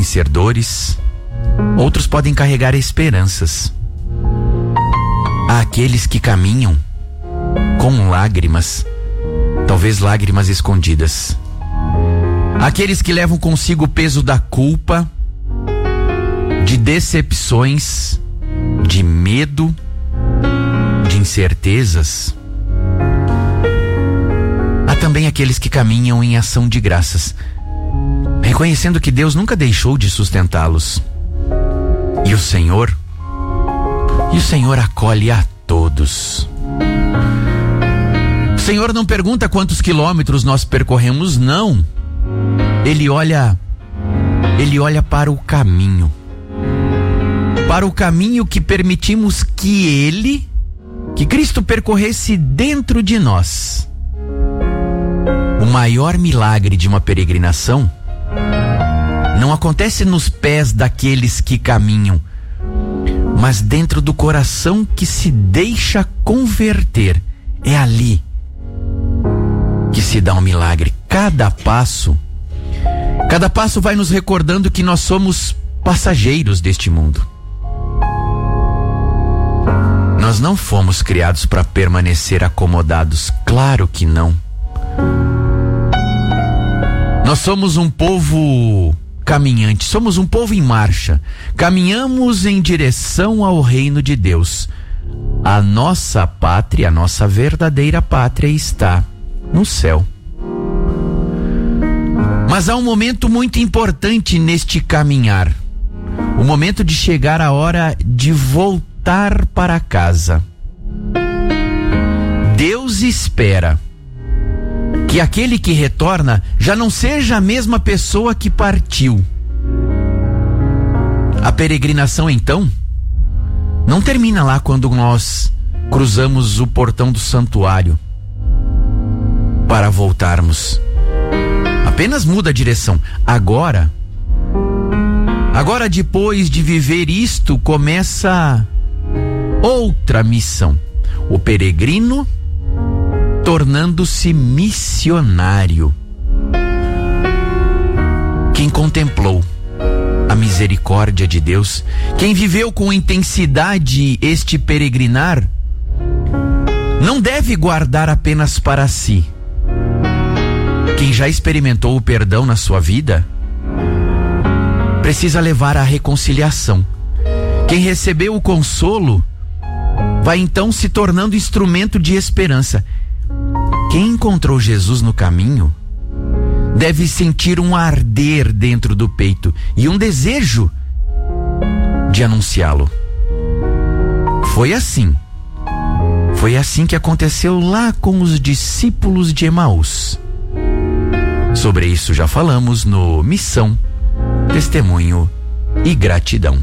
podem ser dores, outros podem carregar esperanças. Há aqueles que caminham com lágrimas, talvez lágrimas escondidas. Aqueles que levam consigo o peso da culpa, de decepções, de medo, de incertezas. Há também aqueles que caminham em ação de graças, reconhecendo que Deus nunca deixou de sustentá-los. E o Senhor acolhe a todos. O Senhor não pergunta quantos quilômetros nós percorremos, não. Ele olha para o caminho. Para o caminho que permitimos que Cristo percorresse dentro de nós. O maior milagre de uma peregrinação não acontece nos pés daqueles que caminham, mas dentro do coração que se deixa converter. É ali que se dá um milagre. Cada passo vai nos recordando que nós somos passageiros deste mundo. Nós não fomos criados para permanecer acomodados, claro que não. Nós somos um povo caminhante, somos um povo em marcha. Caminhamos em direção ao reino de Deus. A nossa pátria, a nossa verdadeira pátria está no céu. Mas há um momento muito importante neste caminhar. O momento de chegar a hora de voltar para casa. Deus espera que aquele que retorna já não seja a mesma pessoa que partiu. A peregrinação, então, não termina lá quando nós cruzamos o portão do santuário para voltarmos. Apenas muda a direção. Agora, depois de viver isto, começa outra missão. O peregrino tornando-se missionário. Quem contemplou a misericórdia de Deus, quem viveu com intensidade este peregrinar, não deve guardar apenas para si. Quem já experimentou o perdão na sua vida, precisa levar à reconciliação. Quem recebeu o consolo, vai então se tornando instrumento de esperança. Quem encontrou Jesus no caminho, deve sentir um arder dentro do peito e um desejo de anunciá-lo. Foi assim que aconteceu lá com os discípulos de Emaús. Sobre isso já falamos no Missão, Testemunho e Gratidão.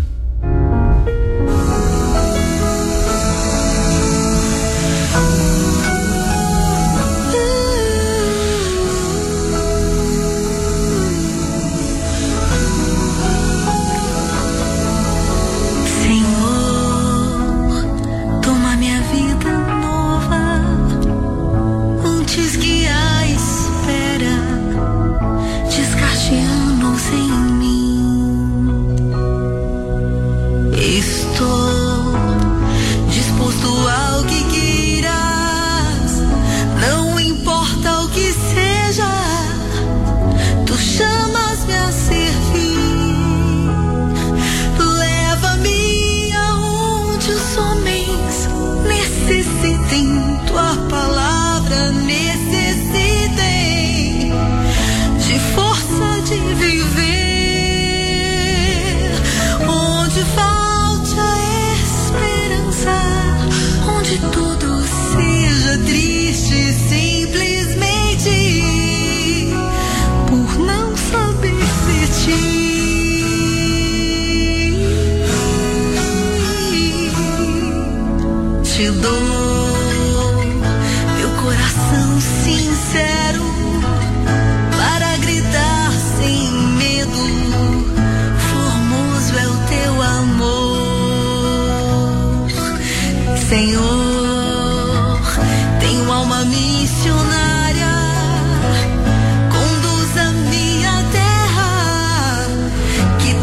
Que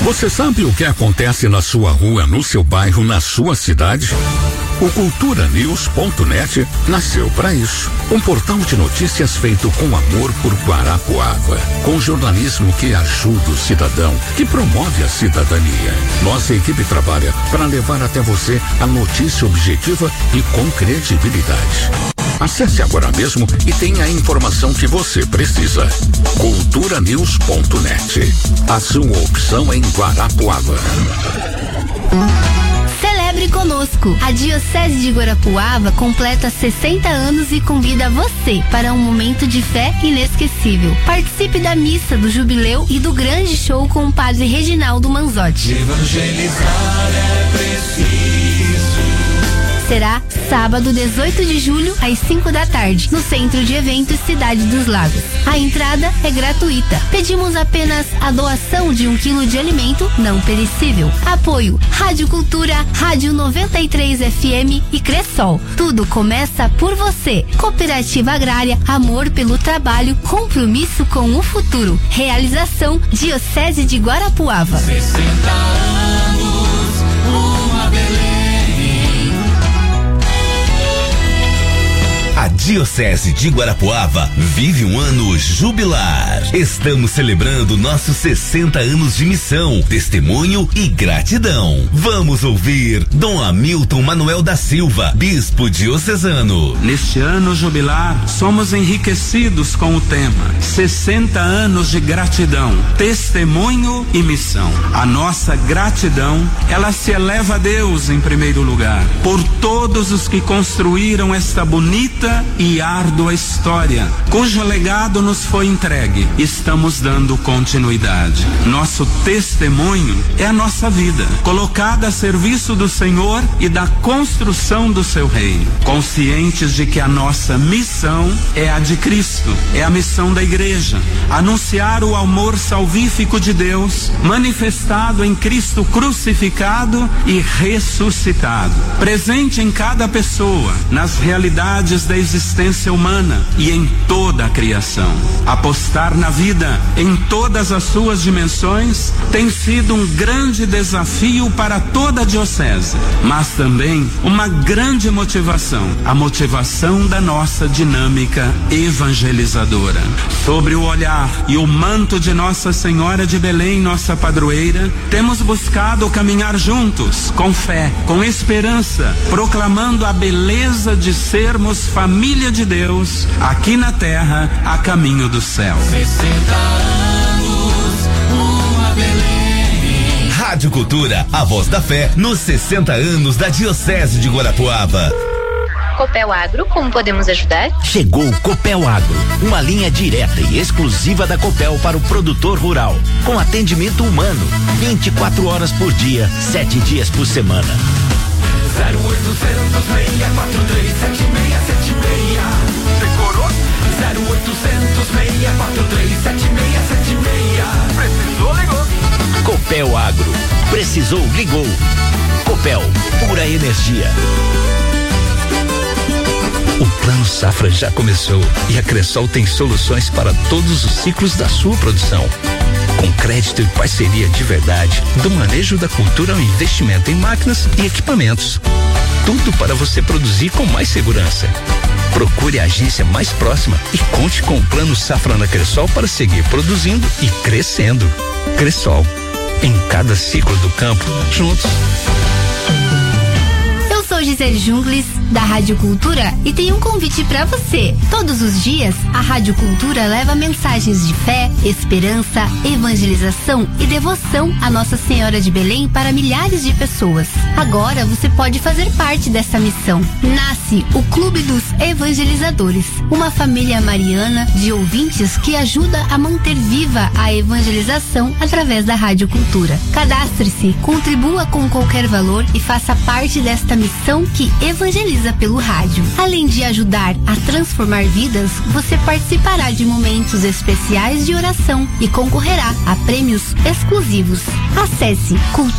Você sabe o que acontece na sua rua, no seu bairro, na sua cidade? O culturanews.net nasceu para isso. Um portal de notícias feito com amor por Guarapuava, com jornalismo que ajuda o cidadão, que promove a cidadania. Nossa equipe trabalha para levar até você a notícia objetiva e com credibilidade. Acesse agora mesmo e tenha a informação que você precisa. culturanews.net. A sua opção em Guarapuava. Celebre conosco. A Diocese de Guarapuava completa 60 anos e convida você para um momento de fé inesquecível. Participe da missa do jubileu e do grande show com o padre Reginaldo Manzotti. Evangelizar é preciso. Será sábado 18 de julho às 5 da tarde, no Centro de Eventos Cidade dos Lagos. A entrada é gratuita. Pedimos apenas a doação de 1 quilo de alimento não perecível. Apoio Rádio Cultura, Rádio 93 FM e Cressol. Tudo começa por você. Cooperativa Agrária, amor pelo trabalho, compromisso com o futuro. Realização Diocese de Guarapuava. 60 anos, uma Belém. A Diocese de Guarapuava vive um ano jubilar. Estamos celebrando nossos 60 anos de missão, testemunho e gratidão. Vamos ouvir Dom Hamilton Manuel da Silva, bispo diocesano. Neste ano jubilar, somos enriquecidos com o tema 60 anos de gratidão, testemunho e missão. A nossa gratidão, ela se eleva a Deus em primeiro lugar, por todos os que construíram esta bonita e árdua história, cujo legado nos foi entregue. Estamos dando continuidade. Nosso testemunho é a nossa vida, colocada a serviço do Senhor e da construção do seu reino, conscientes de que a nossa missão é a de Cristo, é a missão da igreja, anunciar o amor salvífico de Deus, manifestado em Cristo crucificado e ressuscitado, presente em cada pessoa, nas realidades da existência humana e em toda a criação. Apostar na vida em todas as suas dimensões tem sido um grande desafio para toda a diocese, mas também uma grande motivação, a motivação da nossa dinâmica evangelizadora. Sobre o olhar e o manto de Nossa Senhora de Belém, nossa padroeira, temos buscado caminhar juntos, com fé, com esperança, proclamando a beleza de sermos família de Deus, aqui na terra, a caminho do céu. 60 anos, uma Belém. Rádio Cultura, a voz da fé, nos 60 anos da Diocese de Guarapuava. Copel Agro, como podemos ajudar? Chegou o Copel Agro, uma linha direta e exclusiva da Copel para o produtor rural, com atendimento humano, 24 horas por dia, 7 dias por semana. 0800 643 7676. Decorou? 0800 643 7676. Precisou, ligou. Copel Agro, precisou, ligou. Copel, pura energia. O Plano Safra já começou e a Cressol tem soluções para todos os ciclos da sua produção. Com crédito e parceria de verdade, do manejo da cultura ao investimento em máquinas e equipamentos. Tudo para você produzir com mais segurança. Procure a agência mais próxima e conte com o Plano Safra na Cressol para seguir produzindo e crescendo. Cressol, em cada ciclo do campo, juntos. Sou Gisele Jungles, da Rádio Cultura, e tenho um convite para você. Todos os dias, a Rádio Cultura leva mensagens de fé, esperança, evangelização e devoção a Nossa Senhora de Belém para milhares de pessoas. Agora você pode fazer parte dessa missão. Nasce o Clube dos Evangelizadores, uma família mariana de ouvintes que ajuda a manter viva a evangelização através da Rádio Cultura. Cadastre-se, contribua com qualquer valor e faça parte desta missão que evangeliza pelo rádio. Além de ajudar a transformar vidas, você participará de momentos especiais de oração e concorrerá a prêmios exclusivos. Acesse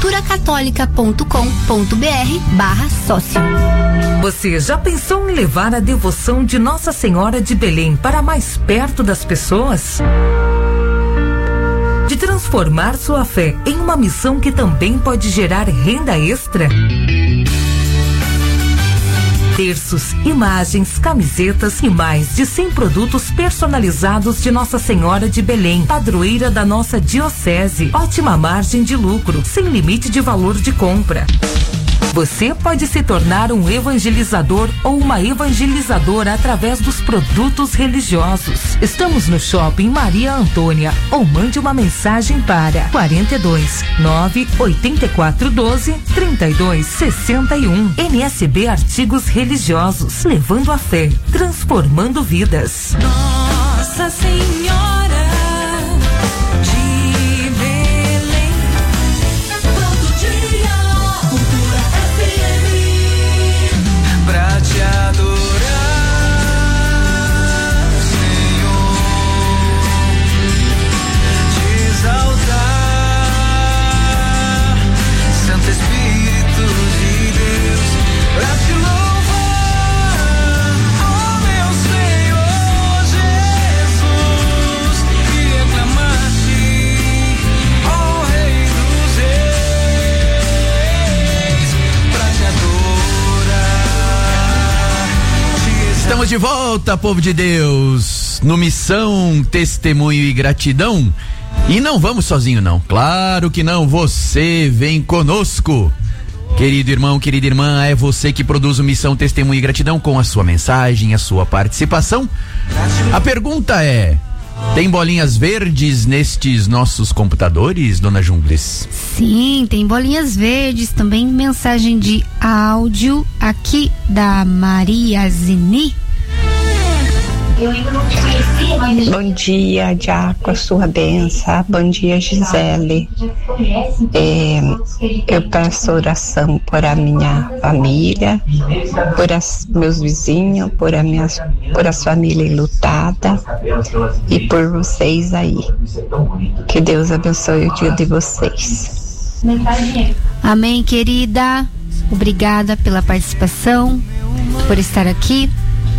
culturacatólica.com.br/sócio. Você já pensou em levar a devoção de Nossa Senhora de Belém para mais perto das pessoas? de transformar sua fé em uma missão que também pode gerar renda extra? Terços, imagens, camisetas e mais de 100 produtos personalizados de Nossa Senhora de Belém, padroeira da nossa diocese. Ótima margem de lucro, sem limite de valor de compra. Você pode se tornar um evangelizador ou uma evangelizadora através dos produtos religiosos. Estamos no Shopping Maria Antônia, ou mande uma mensagem para 42 984 12 32 61. NSB Artigos Religiosos, levando a fé, transformando vidas. Nossa Senhora de Belém, todo dia, Cultura FM, pra te adorar, Senhor, te exaltar, Santo Espírito de Deus, pra te louvar, oh meu Senhor Jesus, e aclamar-te, oh Rei dos Reis, pra te adorar, te Estamos de volta, povo de Deus, no Missão, Testemunho e Gratidão. E não vamos sozinho, não. Claro que não, você vem conosco. Querido irmão, querida irmã, é você que produz o Missão, Testemunho e Gratidão com a sua mensagem, a sua participação. A pergunta é: tem bolinhas verdes nestes nossos computadores, dona Jungles? Sim, tem bolinhas verdes, também mensagem de áudio aqui da Maria Zini. Bom dia, Diaco, a sua benção. Bom dia, Gisele. Eu peço oração por a minha família, por meus vizinhos, por as famílias enlutadas e por vocês aí. Que Deus abençoe o dia de vocês. Amém, querida. Obrigada pela participação, por estar aqui.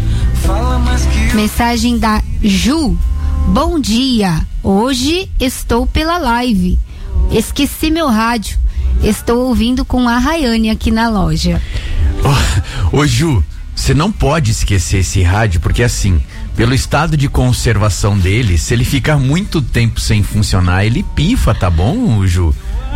Mensagem da Ju: bom dia, hoje estou pela live, esqueci meu rádio, estou ouvindo com a Rayane aqui na loja. Ô Ju, você não pode esquecer esse rádio, porque assim, pelo estado de conservação dele, se ele ficar muito tempo sem funcionar, ele pifa, tá bom, Ju?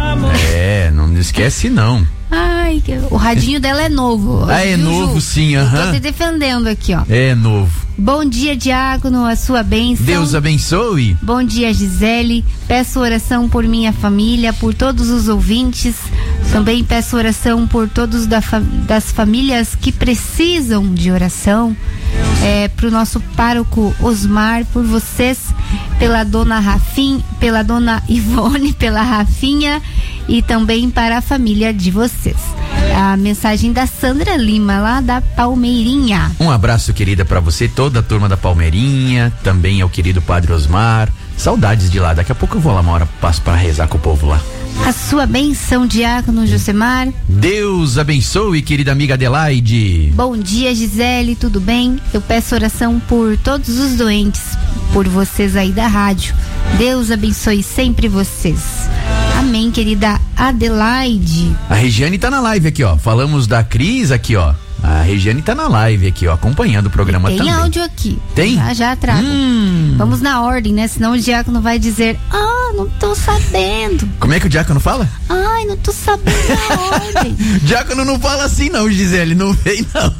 Não esquece não. Ai, o radinho dela é novo. É novo, sim, aham. Tô se defendendo aqui, ó. É novo. Bom dia, diácono, a sua bênção. Deus abençoe. Bom dia, Gisele. Peço oração por minha família, por todos os ouvintes. Também peço oração por todos das famílias que precisam de oração. Pro nosso pároco Osmar, por vocês, pela dona Rafinha, pela dona Ivone, pela Rafinha e também para a família de vocês. A mensagem da Sandra Lima, lá da Palmeirinha. Um abraço, querida, para você, toda a turma da Palmeirinha, também ao querido Padre Osmar. Saudades de lá, daqui a pouco eu vou lá uma hora, passo para rezar com o povo lá. A sua bênção, diácono Josemar. Deus abençoe, querida amiga Adelaide. Bom dia, Gisele, tudo bem? Eu peço oração por todos os doentes, por vocês aí da rádio. Deus abençoe sempre vocês. Amém, querida Adelaide. A Regiane tá na live aqui, ó. Falamos da Cris aqui, ó. A Regiane tá na live aqui, ó, acompanhando o programa também. Tem áudio aqui. Tem? Já trago. Vamos na ordem, né? Senão o diácono vai dizer: não tô sabendo. Como é que o diácono fala? Ai, não tô sabendo a ordem. Diácono não fala assim não, Gisele, não vem não.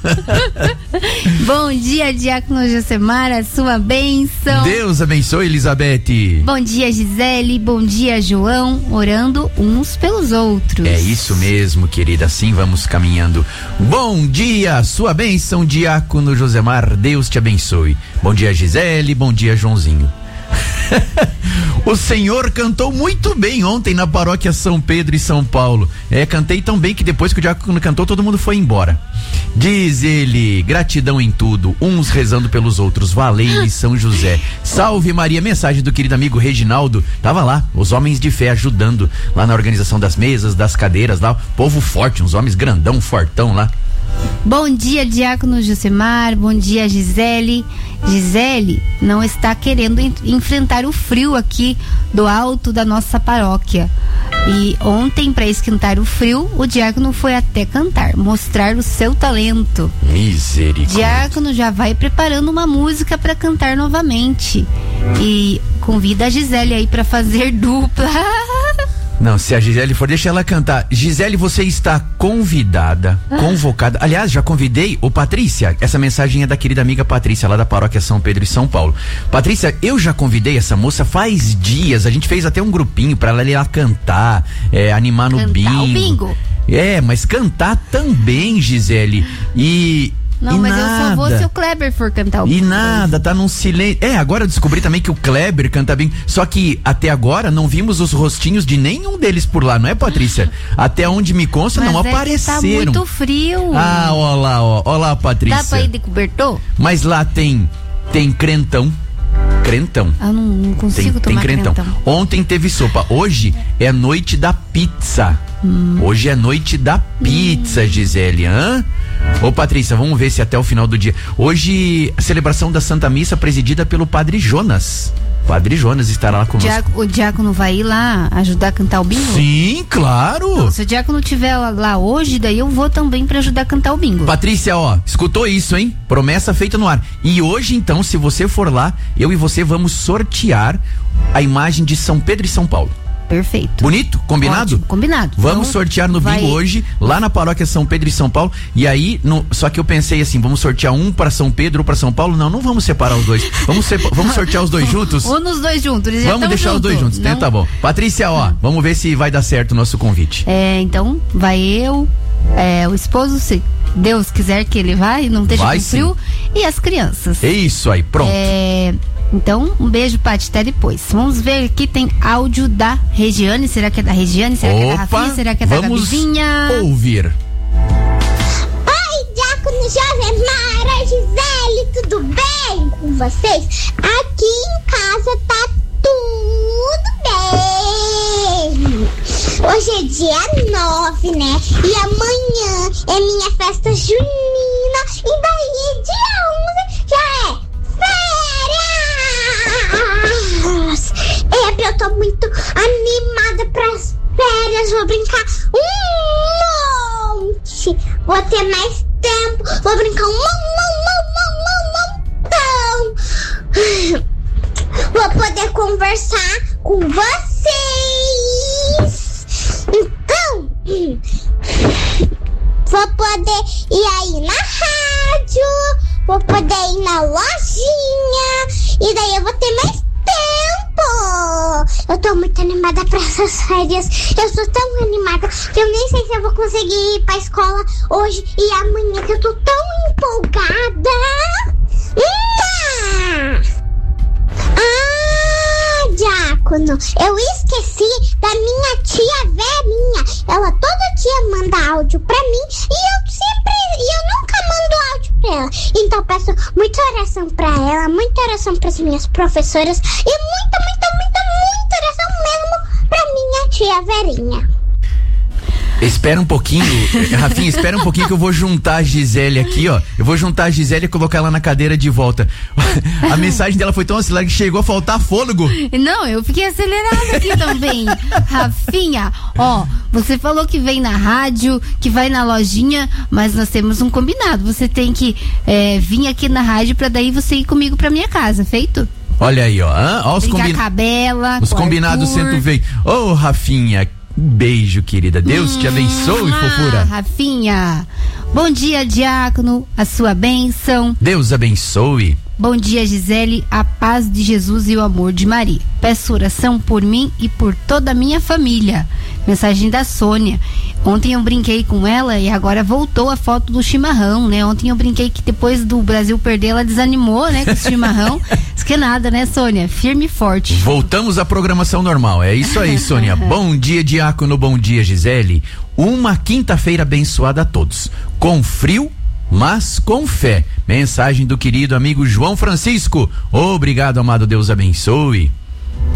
Bom dia, diácono Josemar, a sua bênção. Deus abençoe, Elizabeth. Bom dia, Gisele, bom dia, João, orando uns pelos outros. É isso mesmo, querida, assim vamos caminhando. Bom dia, sua bênção, diácono Josemar, Deus te abençoe. Bom dia, Gisele, bom dia, Joãozinho. O senhor cantou muito bem ontem na paróquia São Pedro e São Paulo. Cantei tão bem que depois que o diácono cantou, todo mundo foi embora. Diz ele: gratidão em tudo, uns rezando pelos outros, valei-me São José. Salve Maria. Mensagem do querido amigo Reginaldo. Tava lá, os homens de fé ajudando lá na organização das mesas, das cadeiras lá, povo forte, uns homens grandão, fortão lá. Bom dia, diácono Josemar. Bom dia, Gisele. Gisele não está querendo enfrentar o frio aqui do alto da nossa paróquia. E ontem, para esquentar o frio, o diácono foi até cantar, mostrar o seu talento. Misericórdia. Diácono já vai preparando uma música para cantar novamente. E convida a Gisele aí para fazer dupla. Não, se a Gisele for, deixa ela cantar. Gisele, você está convidada, convocada. Aliás, já convidei o Patrícia. Essa mensagem é da querida amiga Patrícia, lá da paróquia São Pedro e São Paulo. Patrícia, eu já convidei essa moça faz dias. A gente fez até um grupinho pra ela ir lá cantar, animar no bingo. O bingo. Mas cantar também, Gisele. Não, mas eu só vou se o Kleber for cantar o bingo. E nada, tá num silêncio. Agora eu descobri também que o Kleber canta bem. Só que até agora não vimos os rostinhos de nenhum deles por lá, não é, Patrícia? Até onde me consta, não apareceram. Tá muito frio. Ó lá, Patrícia. Dá pra ir de cobertor? Mas lá tem crentão. Crentão. Eu não consigo tomar crentão. Ontem teve sopa. Hoje é noite da pizza. Hoje é noite da pizza, Gisele. Ô, Patrícia, vamos ver se até o final do dia. Hoje, a celebração da Santa Missa presidida pelo Padre Jonas. Padre Jonas estará lá conosco. O diácono vai ir lá ajudar a cantar o bingo? Sim, claro. Não, se o diácono estiver lá hoje, daí eu vou também pra ajudar a cantar o bingo. Patrícia, escutou isso, hein? Promessa feita no ar. E hoje, então, se você for lá, eu e você vamos sortear a imagem de São Pedro e São Paulo. Perfeito. Bonito? Combinado? Ótimo, combinado. Vamos sortear no bingo hoje, lá na paróquia São Pedro e São Paulo. E aí, só que eu pensei assim, vamos sortear um para São Pedro ou para São Paulo? Não vamos separar os dois. Vamos sortear os dois juntos? Ou nos dois juntos. Vamos deixar os dois juntos, né? Tá bom. Patrícia, vamos ver se vai dar certo o nosso convite. Então, vai eu, o esposo, se Deus quiser que ele vai, não esteja com frio, e as crianças. É isso aí, pronto. Então, um beijo, Paty, até depois. Vamos ver aqui, tem áudio da Regiane. Será que é da Regiane? Será que é da Rafinha? Será que é da Gabizinha? Vamos ouvir. Oi, diácono Josemar, Gisele, tudo bem com vocês? Aqui em casa tá tudo bem. Hoje é dia 9, né? E amanhã é minha festa junina. E daí, dia 11, já é férias! Eu tô muito animada pras férias, vou brincar um monte, vou ter mais tempo, vou brincar um montão, vou poder conversar com vocês, então vou poder ir aí na rádio, vou poder ir na lojinha, e daí eu vou ter mais tempo. Eu tô muito animada pra essas férias. Eu sou tão animada que eu nem sei se eu vou conseguir ir pra escola hoje e amanhã, que eu tô tão empolgada. Diácono, eu esqueci da minha tia Verinha. Ela todo dia manda áudio pra mim e eu nunca mando áudio pra ela. Então peço muita oração pra ela, muita oração pras minhas professoras e muita oração mesmo pra minha tia Verinha. Espera um pouquinho, Rafinha, espera um pouquinho que eu vou juntar a Gisele aqui, ó. Eu vou juntar a Gisele e colocar ela na cadeira de volta. A mensagem dela foi tão acelerada que chegou a faltar fôlego. Não, eu fiquei acelerada aqui também. Rafinha, você falou que vem na rádio, que vai na lojinha, mas nós temos um combinado. Você tem que vir aqui na rádio pra daí você ir comigo pra minha casa, feito? Olha aí, ó os combinados. Os combinados sendo feitos. Ô, Rafinha, um beijo, querida. Deus te abençoe, fofura. Rafinha. Bom dia, diácono. A sua bênção. Deus abençoe. Bom dia, Gisele. A paz de Jesus e o amor de Maria. Peço oração por mim e por toda a minha família. Mensagem da Sônia. Ontem eu brinquei com ela e agora voltou a foto do chimarrão, né? Ontem eu brinquei que depois do Brasil perder, ela desanimou, né? Com o chimarrão. Isso que é nada, né, Sônia? Firme e forte. Voltamos à programação normal. É isso aí, Sônia. Bom dia, diácono. Bom dia, Gisele. Uma quinta-feira abençoada a todos. Com frio, mas com fé. Mensagem do querido amigo João Francisco. Obrigado, amado. Deus abençoe.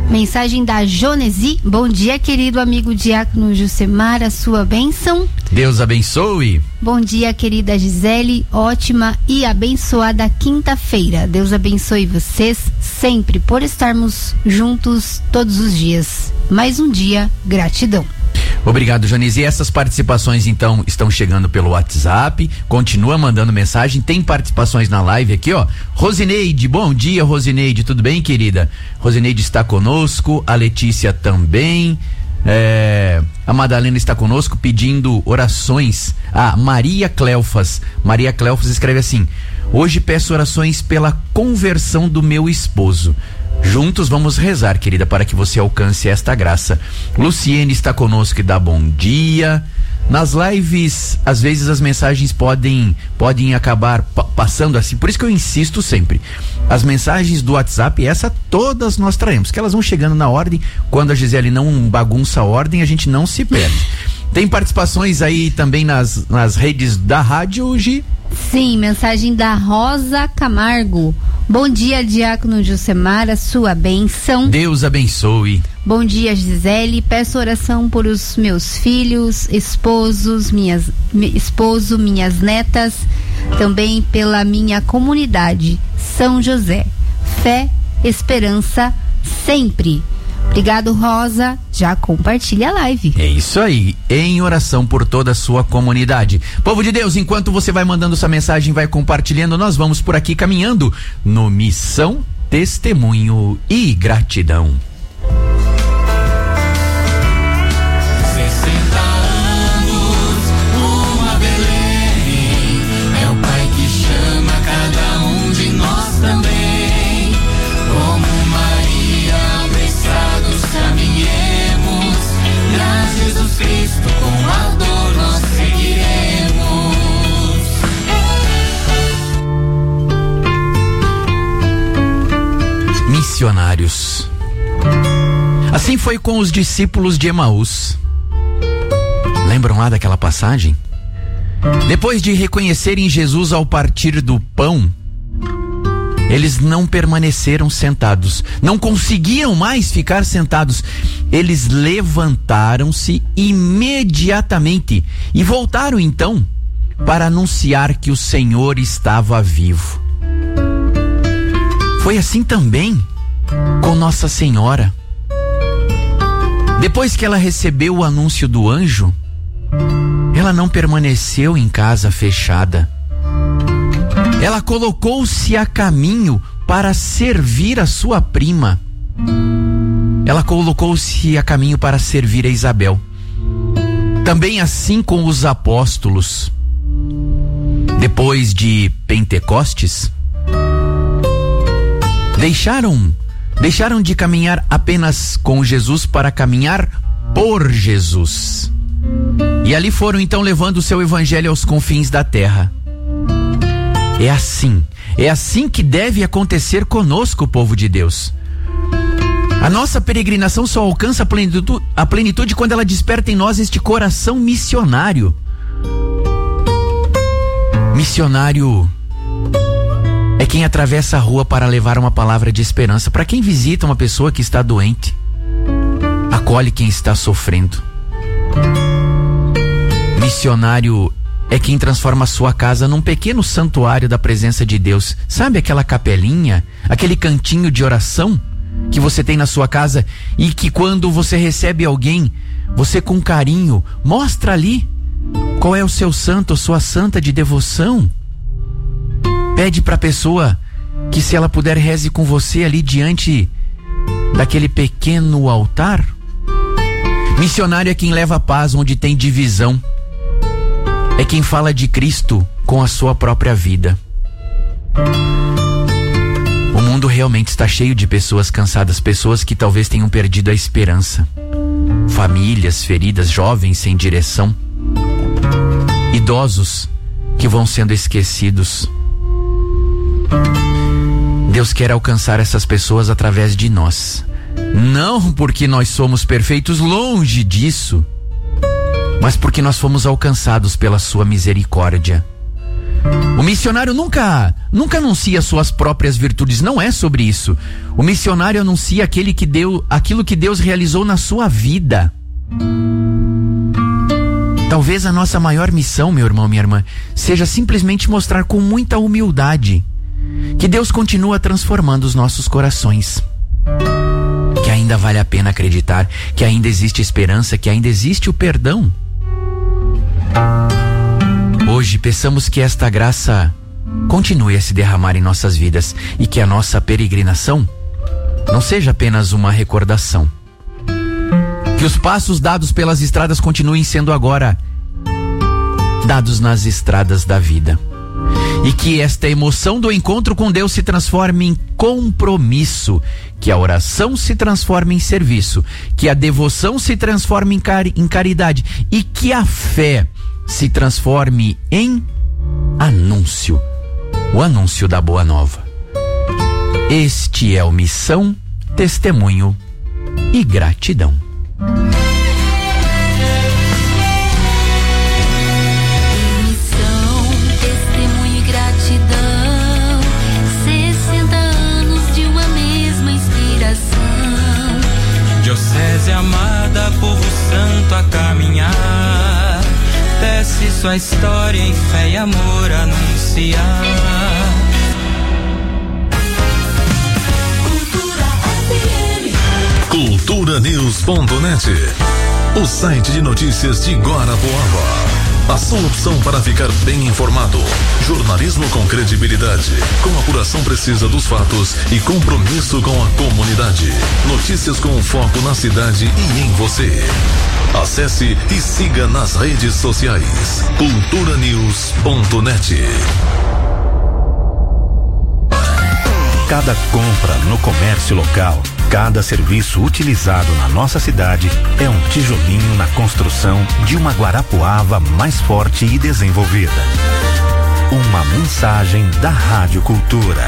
Mensagem da Jonesi. Bom dia, querido amigo diácono Jusemar, a sua bênção. Deus abençoe. Bom dia, querida Gisele, ótima e abençoada quinta-feira. Deus abençoe vocês sempre por estarmos juntos todos os dias. Mais um dia, gratidão. Obrigado, Jonesi. Essas participações, então, estão chegando pelo WhatsApp. Continua mandando mensagem. Tem participações na live aqui, ó. Rosineide, bom dia, Rosineide. Tudo bem, querida? Rosineide está conosco. A Letícia também. A Madalena está conosco pedindo orações. A Maria Cleofas. Maria Cleofas escreve assim: hoje peço orações pela conversão do meu esposo. Juntos vamos rezar, querida, para que você alcance esta graça. Luciene está conosco e dá bom dia. Nas lives, às vezes as mensagens podem acabar passando assim, por isso que eu insisto sempre. As mensagens do WhatsApp, todas nós traemos, que elas vão chegando na ordem. Quando a Gisele não bagunça a ordem, a gente não se perde. Tem participações aí também nas redes da rádio hoje? Sim, mensagem da Rosa Camargo. Bom dia, diácono Jusemar, a sua bênção. Deus abençoe. Bom dia, Gisele. Peço oração por os meus filhos, esposo, minhas netas, também pela minha comunidade, São José. Fé, esperança, sempre. Obrigado, Rosa. Já compartilha a live. É isso aí. Em oração por toda a sua comunidade. Povo de Deus, enquanto você vai mandando sua mensagem, vai compartilhando, nós vamos por aqui caminhando no Missão, Testemunho e Gratidão. 60 anos, uma Belém. É o Pai que chama cada um de nós também. Como Maria, abraçados caminhemos, e a Jesus Cristo com ardor nós seguiremos. Missionários. Assim foi com os discípulos de Emaús. Lembram lá daquela passagem? Depois de reconhecerem Jesus ao partir do pão, eles não permaneceram sentados, não conseguiam mais ficar sentados. Eles levantaram-se imediatamente e voltaram então para anunciar que o Senhor estava vivo. Foi assim também com Nossa Senhora. Depois que ela recebeu o anúncio do anjo, ela não permaneceu em casa fechada. Ela colocou-se a caminho para servir a sua prima. Ela colocou-se a caminho para servir a Isabel. Também assim com os apóstolos. Depois de Pentecostes, deixaram de caminhar apenas com Jesus para caminhar por Jesus. E ali foram então levando o seu evangelho aos confins da terra. É assim que deve acontecer conosco, povo de Deus. A nossa peregrinação só alcança a plenitude quando ela desperta em nós este coração missionário. Missionário é quem atravessa a rua para levar uma palavra de esperança para quem visita uma pessoa que está doente, acolhe quem está sofrendo. Missionário é quem transforma a sua casa num pequeno santuário da presença de Deus. Sabe aquela capelinha, aquele cantinho de oração que você tem na sua casa e que quando você recebe alguém, você com carinho mostra ali qual é o seu santo ou sua santa de devoção. Pede para a pessoa que, se ela puder, reze com você ali diante daquele pequeno altar. Missionário é quem leva paz onde tem divisão. É quem fala de Cristo com a sua própria vida. O mundo realmente está cheio de pessoas cansadas, pessoas que talvez tenham perdido a esperança. Famílias feridas, jovens sem direção. Idosos que vão sendo esquecidos. Deus quer alcançar essas pessoas através de nós. Não porque nós somos perfeitos, longe disso, mas porque nós fomos alcançados pela sua misericórdia. O missionário nunca anuncia suas próprias virtudes, não é sobre isso. O missionário anuncia aquilo que Deus realizou na sua vida. Talvez a nossa maior missão, meu irmão, minha irmã, seja simplesmente mostrar com muita humildade que Deus continua transformando os nossos corações. Que ainda vale a pena acreditar, que ainda existe esperança, que ainda existe o perdão. Hoje peçamos que esta graça continue a se derramar em nossas vidas e que a nossa peregrinação não seja apenas uma recordação. Que os passos dados pelas estradas continuem sendo agora dados nas estradas da vida. E que esta emoção do encontro com Deus se transforme em compromisso, que a oração se transforme em serviço, que a devoção se transforme em caridade e que a fé se transforme em anúncio, o anúncio da boa nova. Este é o Missão, Testemunho e Gratidão. Missão, testemunho e gratidão, 60 anos de uma mesma inspiração. Diocese amada, povo santo a caminhar, desce sua história em fé e amor anunciar. Culturanews.net, o site de notícias de Guarapuava. A sua opção para ficar bem informado. Jornalismo com credibilidade, com apuração precisa dos fatos e compromisso com a comunidade. Notícias com foco na cidade e em você. Acesse e siga nas redes sociais. Culturanews.net. Cada compra no comércio local, cada serviço utilizado na nossa cidade é um tijolinho na construção de uma Guarapuava mais forte e desenvolvida. Uma mensagem da Rádio Cultura.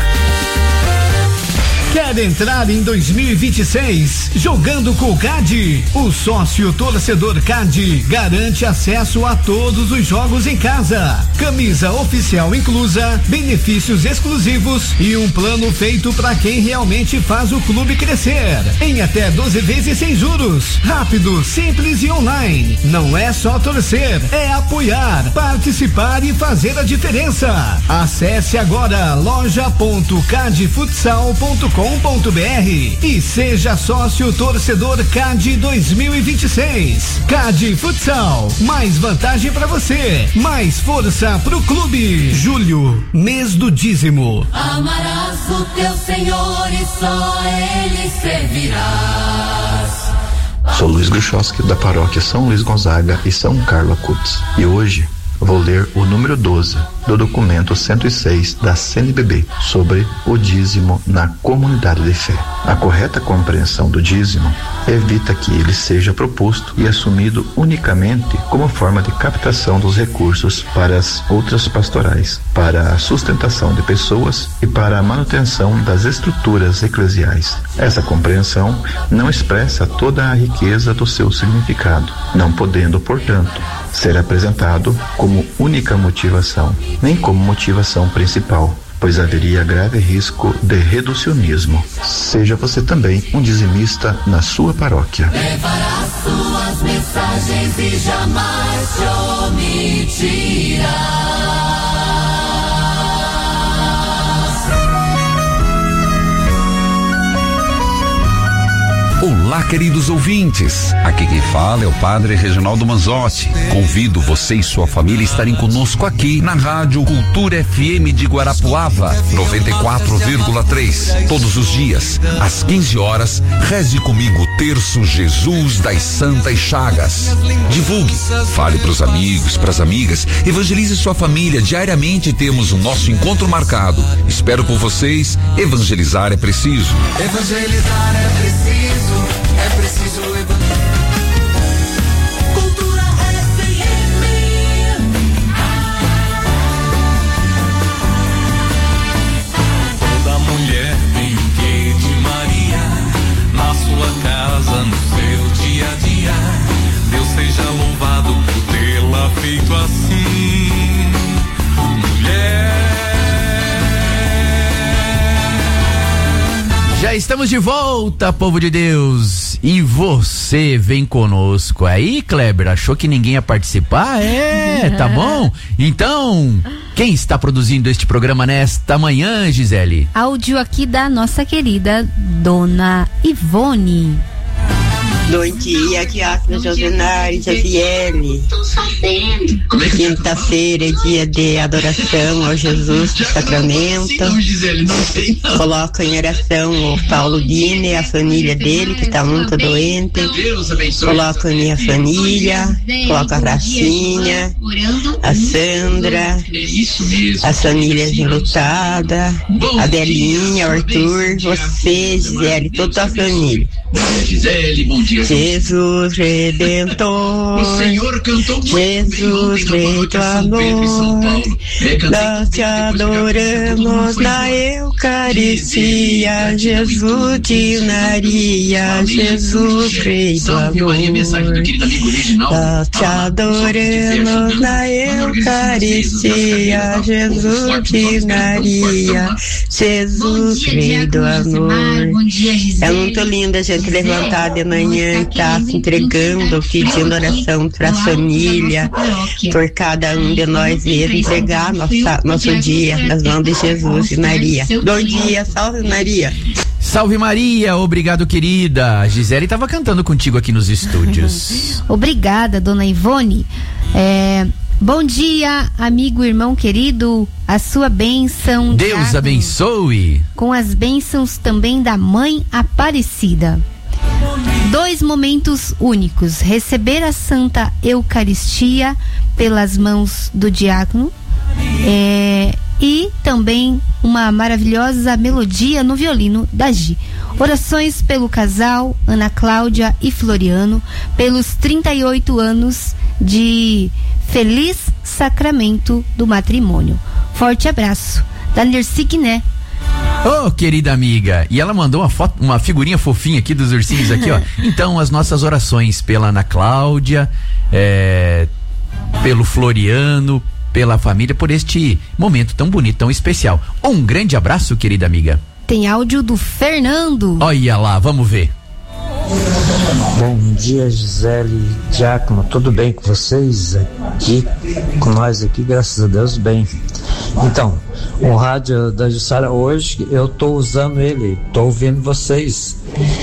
Quer entrar em 2026 jogando com o CAD? O sócio torcedor CAD garante acesso a todos os jogos em casa. Camisa oficial inclusa, benefícios exclusivos e um plano feito para quem realmente faz o clube crescer. Em até 12 vezes sem juros. Rápido, simples e online. Não é só torcer, é apoiar, participar e fazer a diferença. Acesse agora loja.cadfutsal.com.br e seja sócio torcedor CAD 2026. CAD Futsal, mais vantagem para você, mais força pro clube. Julho, mês do dízimo. Amarás o teu Senhor e só Ele servirás. Sou Luiz Gruchowski, da paróquia São Luís Gonzaga e São Carlo Acutis. E hoje vou ler o número 12 do documento 106 da CNBB sobre o dízimo na comunidade de fé. A correta compreensão do dízimo evita que ele seja proposto e assumido unicamente como forma de captação dos recursos para as outras pastorais, para a sustentação de pessoas e para a manutenção das estruturas eclesiais. Essa compreensão não expressa toda a riqueza do seu significado, não podendo, portanto, ser apresentado como única motivação, nem como motivação principal, pois haveria grave risco de reducionismo. Seja você também um dizimista na sua paróquia. Levarás suas mensagens e jamais te omitirás. Olá, queridos ouvintes. Aqui quem fala é o Padre Reginaldo Manzotti. Convido você e sua família a estarem conosco aqui na Rádio Cultura FM de Guarapuava, 94,3. Todos os dias, às 15 horas, reze comigo o terço Jesus das Santas Chagas. Divulgue, fale para os amigos, para as amigas, evangelize sua família. Diariamente temos o nosso encontro marcado. Espero por vocês. Evangelizar é preciso. Evangelizar é preciso. É preciso Cultura FM. Toda mulher tem o quê de Maria na sua casa, no seu dia a dia. Deus seja louvado por tê-la feito assim. Mulher Estamos de volta, povo de Deus, e você vem conosco aí, Kleber, achou que ninguém ia participar? Tá bom? Então, quem está produzindo este programa nesta manhã, Gisele? Áudio aqui da nossa querida Dona Ivone. Bom dia, Diácono Josenari, Josiele. Quinta-feira é dia de adoração ao Jesus do Sacramento. Coloco em oração o Paulo Guine, a família dele, que está muito doente. Coloco a minha família, coloco a Racinha, a Sandra, as famílias enlutadas, a Belinha, o Arthur, você, Gisele, toda a família. Jesus Redentor, o Senhor cantou Jesus Rei do Amor, nós te adoramos na Eucaristia, Jesus de Maria, Jesus Rei do Amor, nós te adoramos na Eucaristia, Jesus de Maria, Jesus Rei do Amor. É muito lindo a gente levantar de manhã e tá se entregando, pedindo oração para a família, por cada um de nós mesmos, entregar nosso dia nas mãos de Jesus e Maria. Bom dia, salve Maria. Salve Maria, obrigado querida. A Gisele estava cantando contigo aqui nos estúdios. Obrigada, Dona Ivone. Bom dia, amigo, irmão querido, a sua bênção. Deus abençoe. Com as bênçãos também da Mãe Aparecida. 2 momentos únicos: receber a Santa Eucaristia pelas mãos do diácono e também uma maravilhosa melodia no violino da Gi. Orações pelo casal Ana Cláudia e Floriano, pelos 38 anos de feliz sacramento do matrimônio. Forte abraço da Nercy Guiné. Oh, querida amiga, e ela mandou uma figurinha fofinha aqui dos ursinhos aqui, ó. Então, as nossas orações pela Ana Cláudia, pelo Floriano, pela família, por este momento tão bonito, tão especial. Um grande abraço, querida amiga. Tem áudio do Fernando. Olha lá, vamos ver. Bom dia, Gisele, Diácono, tudo bem com vocês? Aqui, com nós aqui, graças a Deus, bem. Então, o rádio da Jussara hoje, eu tô usando ele, tô ouvindo vocês.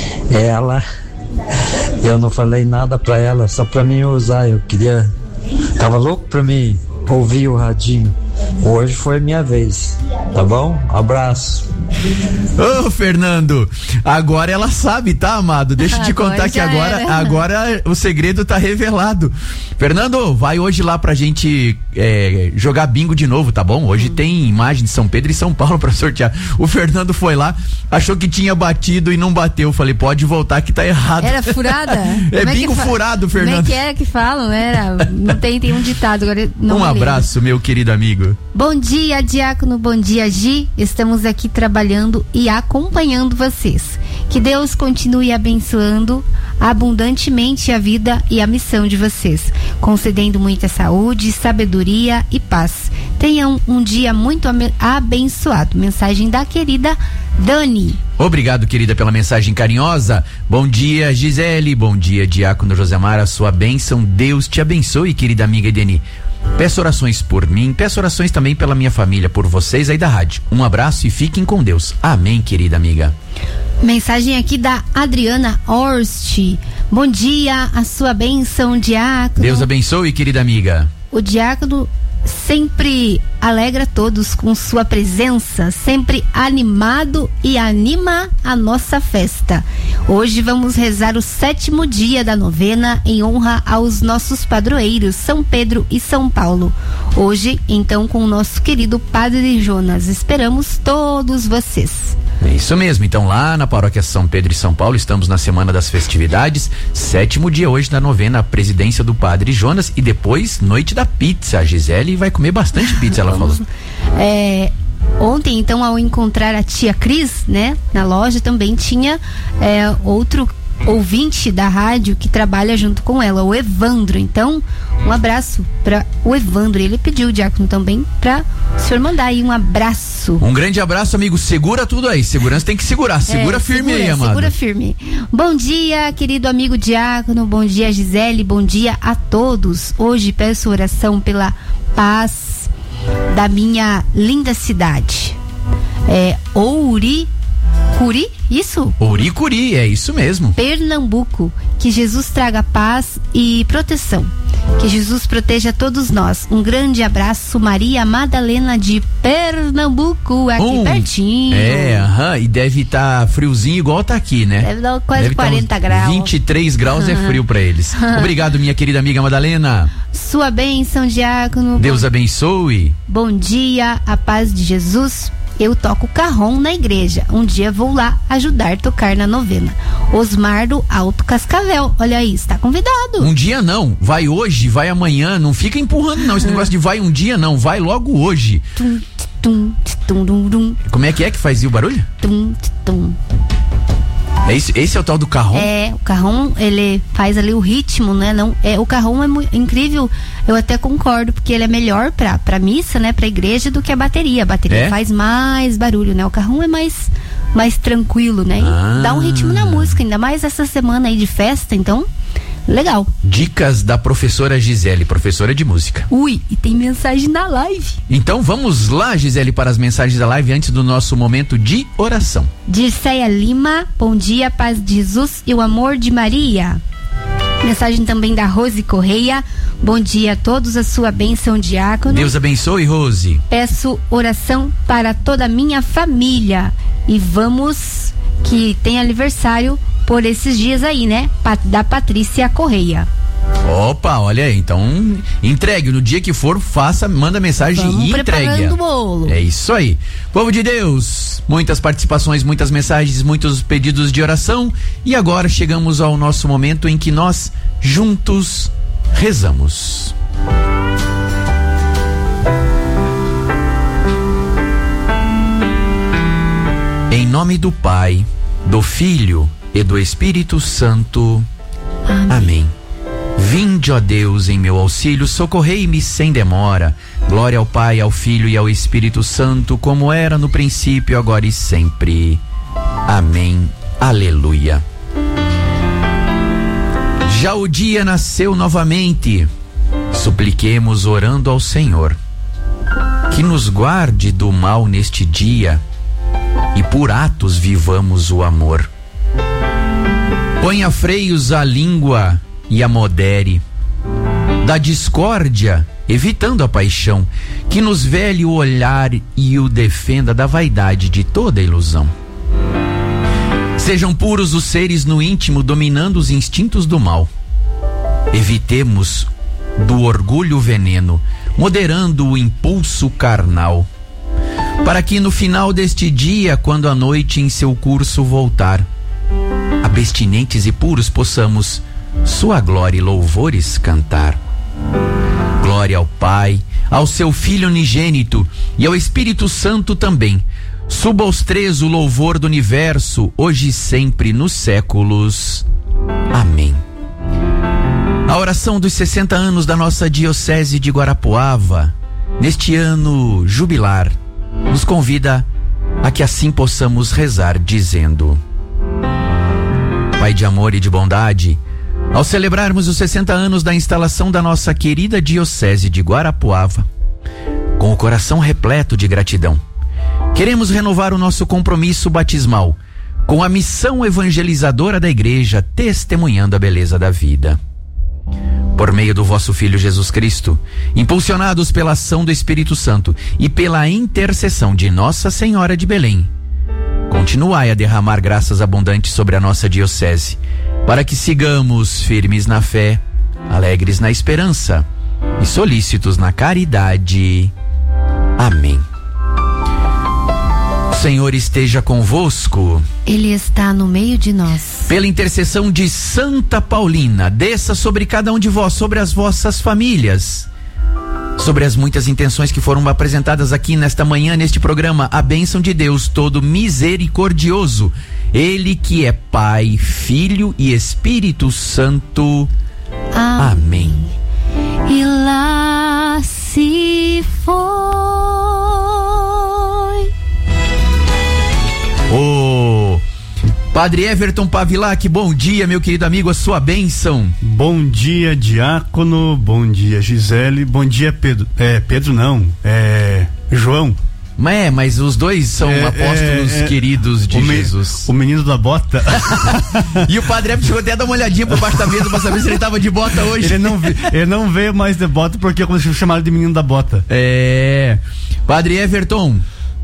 Eu não falei nada pra ela, só pra mim usar, tava louco pra mim ouvir o radinho. Hoje foi minha vez, tá bom? Abraço. Ô, Fernando, agora ela sabe, tá, amado? Deixa eu te contar que agora o segredo tá revelado. Fernando, vai hoje lá pra gente jogar bingo de novo, tá bom? Hoje tem imagem de São Pedro e São Paulo pra sortear. O Fernando foi lá, achou que tinha batido e não bateu. Falei, pode voltar que tá errado. Era furada? Bingo furado, Fernando. Como é que era que falam? Não tem um ditado agora. Não um abraço, meu querido amigo. Bom dia, Diácono, bom dia, Gi. Estamos aqui trabalhando e acompanhando vocês. Que Deus continue abençoando abundantemente a vida e a missão de vocês, concedendo muita saúde, sabedoria e paz. Tenham um dia muito abençoado. Mensagem da querida Dani. Obrigado, querida, pela mensagem carinhosa. Bom dia, Gisele. Bom dia, Diácono Josemar. A sua bênção, Deus te abençoe, querida amiga Edeni. Peço orações por mim, peço orações também pela minha família, por vocês aí da rádio. Um abraço e fiquem com Deus. Amém, querida amiga. Mensagem aqui da Adriana Horst. Bom dia, a sua bênção, diácono. Deus abençoe, querida amiga. O diácono sempre alegra todos com sua presença, sempre animado e anima a nossa festa. Hoje vamos rezar o 7º dia da novena em honra aos nossos padroeiros, São Pedro e São Paulo. Hoje, então, com o nosso querido Padre Jonas. Esperamos todos vocês. É isso mesmo, então lá na paróquia São Pedro e São Paulo estamos na semana das festividades, 7º dia hoje da novena, a presidência do Padre Jonas e depois noite da pizza. A Gisele vai comer bastante pizza, ela falou. Ontem, então, ao encontrar a tia Cris, né, na loja também tinha outro ouvinte da rádio que trabalha junto com ela, o Evandro. Então, um abraço para o Evandro. Ele pediu, Diácono, também para o senhor mandar aí um abraço. Um grande abraço, amigo. Segura tudo aí. Segurança tem que segurar. Segura firme aí, amado. Segura firme. Bom dia, querido amigo Diácono. Bom dia, Gisele. Bom dia a todos. Hoje peço oração pela paz da minha linda cidade. Ouricuri, isso? Ouricuri, é isso mesmo. Pernambuco. Que Jesus traga paz e proteção. Que Jesus proteja todos nós. Um grande abraço, Maria Madalena de Pernambuco, aqui pertinho. E deve estar friozinho igual tá aqui, né? Deve dar quase 40 graus. 23 graus é frio pra eles. Obrigado, minha querida amiga Madalena. Sua bênção, Diácono. Deus abençoe. Bom dia, a paz de Jesus. Eu toco carrom na igreja. Um dia vou lá ajudar a tocar na novena. Osmar do Alto Cascavel. Olha aí, está convidado. Um dia não, vai hoje, vai amanhã. Não fica empurrando não, esse negócio de vai um dia não, vai logo hoje. Como é que fazia o barulho? Esse é o tal do carrom? O carrom, ele faz ali o ritmo, né? O carrom é incrível, eu até concordo, porque ele é melhor pra missa, né? Pra igreja do que a bateria. A bateria faz mais barulho, né? O carrom é mais tranquilo, né? E dá um ritmo na música, ainda mais essa semana aí de festa, então, legal. Dicas da professora Gisele, professora de música. E tem mensagem na live. Então vamos lá, Gisele, para as mensagens da live antes do nosso momento de oração. Dirceia Lima, bom dia, paz de Jesus e o amor de Maria. Mensagem também da Rose Correia. Bom dia a todos, a sua bênção, Diácono. Deus abençoe, Rose. Peço oração para toda a minha família. E vamos, que tem aniversário por esses dias aí, né? Da Patrícia Correia. Opa, olha aí, então entregue, no dia que for, manda mensagem e entregue. Preparando o bolo. É isso aí. Povo de Deus, muitas participações, muitas mensagens, muitos pedidos de oração, e agora chegamos ao nosso momento em que nós juntos rezamos. Em nome do Pai, do Filho e do Espírito Santo. Amém. Vinde, ó Deus, em meu auxílio, socorrei-me sem demora. Glória ao Pai, ao Filho e ao Espírito Santo, como era no princípio, agora e sempre. Amém. Aleluia. Já o dia nasceu novamente. Supliquemos orando ao Senhor, que nos guarde do mal neste dia e por atos vivamos o amor. Ponha freios à língua e a modere da discórdia, evitando a paixão, que nos vele o olhar e o defenda da vaidade de toda ilusão. Sejam puros os seres no íntimo, dominando os instintos do mal. Evitemos do orgulho o veneno, moderando o impulso carnal, para que no final deste dia, quando a noite em seu curso voltar, abstinentes e puros possamos sua glória e louvores cantar. Glória ao Pai, ao seu Filho unigênito e ao Espírito Santo também. Suba aos três o louvor do universo, hoje e sempre nos séculos. Amém. A oração dos 60 anos da nossa Diocese de Guarapuava, neste ano jubilar, nos convida a que assim possamos rezar dizendo: Pai de amor e de bondade, ao celebrarmos os 60 anos da instalação da nossa querida Diocese de Guarapuava, com o coração repleto de gratidão, queremos renovar o nosso compromisso batismal com a missão evangelizadora da Igreja, testemunhando a beleza da vida. Por meio do vosso Filho Jesus Cristo, impulsionados pela ação do Espírito Santo e pela intercessão de Nossa Senhora de Belém, continuai a derramar graças abundantes sobre a nossa Diocese, para que sigamos firmes na fé, alegres na esperança e solícitos na caridade. Amém. O Senhor esteja convosco. Ele está no meio de nós. Pela intercessão de Santa Paulina, desça sobre cada um de vós, sobre as vossas famílias, sobre as muitas intenções que foram apresentadas aqui nesta manhã, neste programa. A bênção de Deus todo misericordioso, Ele que é Pai, Filho e Espírito Santo. Amém. E lá se foi. Ô, Padre Everton Pavilac, bom dia, meu querido amigo, a sua bênção. Bom dia, diácono, bom dia, Gisele, bom dia, Pedro. Pedro não, João. Mas os dois são apóstolos queridos de Jesus. O menino da bota. E o Padre Everton chegou até a dar uma olhadinha por baixo da mesa pra saber se ele tava de bota hoje. Ele não veio mais de bota porque eu comecei a chamar ele de menino da bota. Padre Everton,